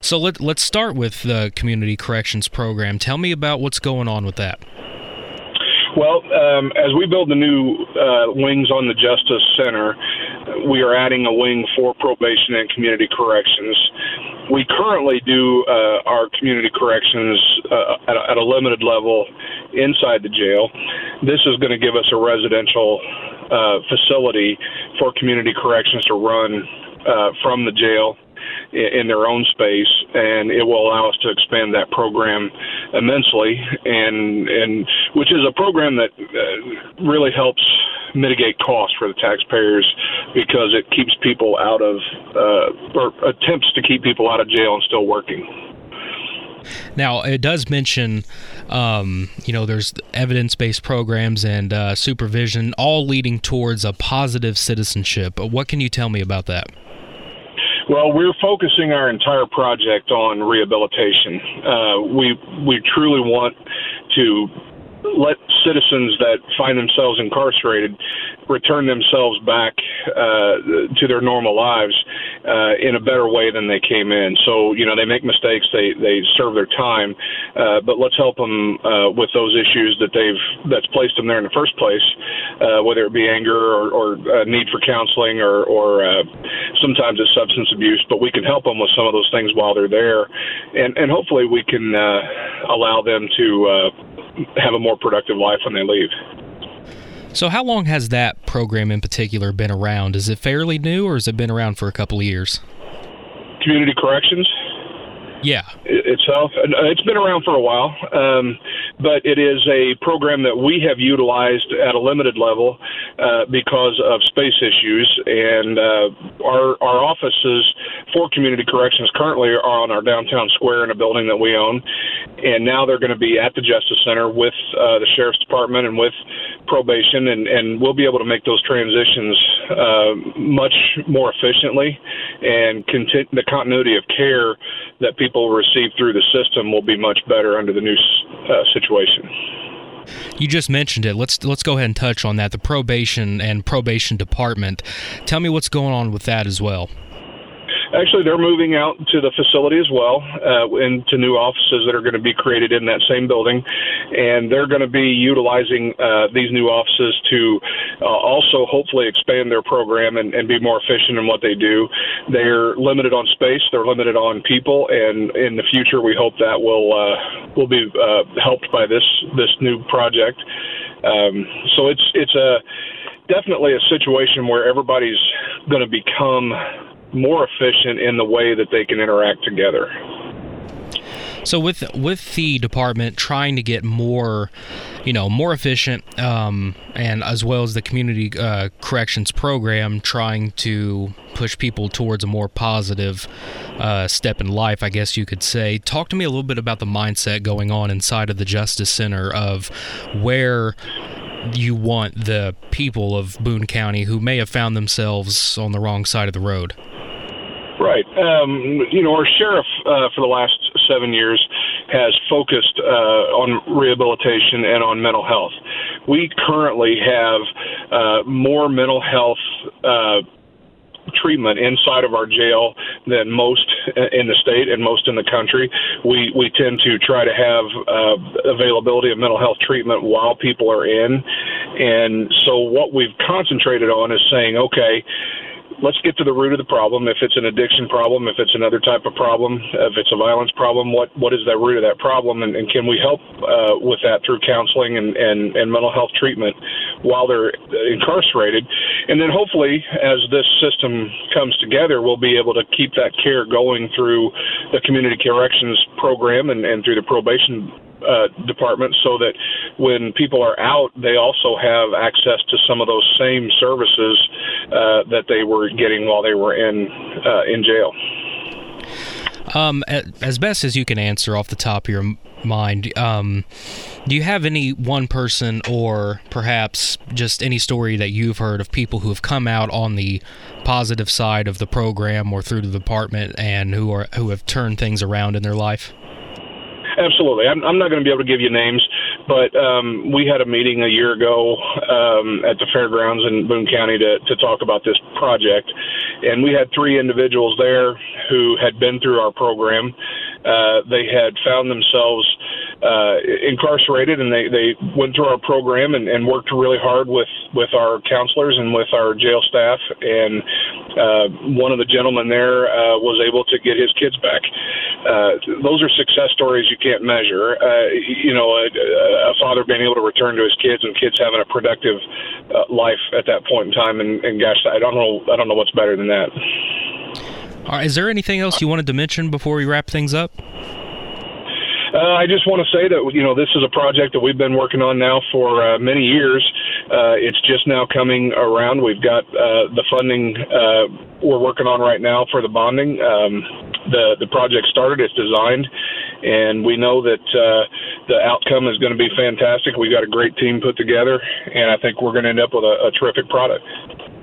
So let's start with the Community Corrections Program. Tell me about what's going on with that. Well, as we build the new wings on the Justice Center, we are adding a wing for probation and community corrections. We currently do our community corrections at a limited level inside the jail. This is going to give us a residential facility for community corrections to run from the jail in their own space, and it will allow us to expand that program immensely, and which is a program that really helps mitigate costs for the taxpayers, because it keeps people out of or attempts to keep people out of jail and still working. Now, it does mention, there's evidence-based programs and supervision, all leading towards a positive citizenship. What can you tell me about that? Well, we're focusing our entire project on rehabilitation. We truly want to let citizens that find themselves incarcerated return themselves back to their normal lives in a better way than they came in. So, they make mistakes, they serve their time, but let's help them with those issues that's placed them there in the first place, whether it be anger or need for counseling or sometimes it's substance abuse, but we can help them with some of those things while they're there, and hopefully we can allow them to have a more productive life when they leave. So how long has that program in particular been around? Is it fairly new, or has it been around for a couple of years? Community corrections? Yeah. Itself, it's been around for a while, but it is a program that we have utilized at a limited level because of space issues, and our offices for community corrections currently are on our downtown square in a building that we own, and now they're going to be at the Justice Center with the Sheriff's Department and with probation, and we'll be able to make those transitions much more efficiently, and the continuity of care that people receive through the system will be much better under the new situation. You just mentioned it. Let's go ahead and touch on that, the probation and probation department. Tell me what's going on with that as well. Actually, they're moving out to the facility as well, into new offices that are going to be created in that same building, and they're going to be utilizing these new offices to also hopefully expand their program and be more efficient in what they do. They're limited on space, they're limited on people, and in the future we hope that will be helped by this new project. So it's definitely a situation where everybody's going to become more efficient in the way that they can interact together. So with the department trying to get more efficient, and as well as the community corrections program trying to push people towards a more positive step in life, I guess you could say. Talk to me a little bit about the mindset going on inside of the Justice Center of where you want the people of Boone County who may have found themselves on the wrong side of the road. Right. Our sheriff for the last 7 years has focused on rehabilitation and on mental health. We currently have more mental health treatment inside of our jail than most in the state and most in the country. We tend to try to have availability of mental health treatment while people are in. And so what we've concentrated on is saying, okay, let's get to the root of the problem. If it's an addiction problem, if it's another type of problem, if it's a violence problem, what is the root of that problem, and can we help with that through counseling and mental health treatment while they're incarcerated? And then hopefully, as this system comes together, we'll be able to keep that care going through the community corrections program and through the probation department, so that when people are out, they also have access to some of those same services that they were getting while they were in jail. As best as you can answer off the top of your mind, do you have any one person or perhaps just any story that you've heard of people who have come out on the positive side of the program or through the department and who have turned things around in their life? Absolutely. I'm not going to be able to give you names, but we had a meeting a year ago at the fairgrounds in Boone County to talk about this project. And we had 3 individuals there who had been through our program. They had found themselves incarcerated, and they went through our program and worked really hard with our counselors and with our jail staff. And one of the gentlemen there was able to get his kids back. Those are success stories you can't measure. A father being able to return to his kids and kids having a productive life at that point in time. And gosh, I don't know what's better than that. All right, is there anything else you wanted to mention before we wrap things up? I just want to say that, this is a project that we've been working on now for many years. It's just now coming around. We've got the funding we're working on right now for the bonding. The project started, it's designed, and we know that the outcome is going to be fantastic. We've got a great team put together, and I think we're going to end up with a terrific product.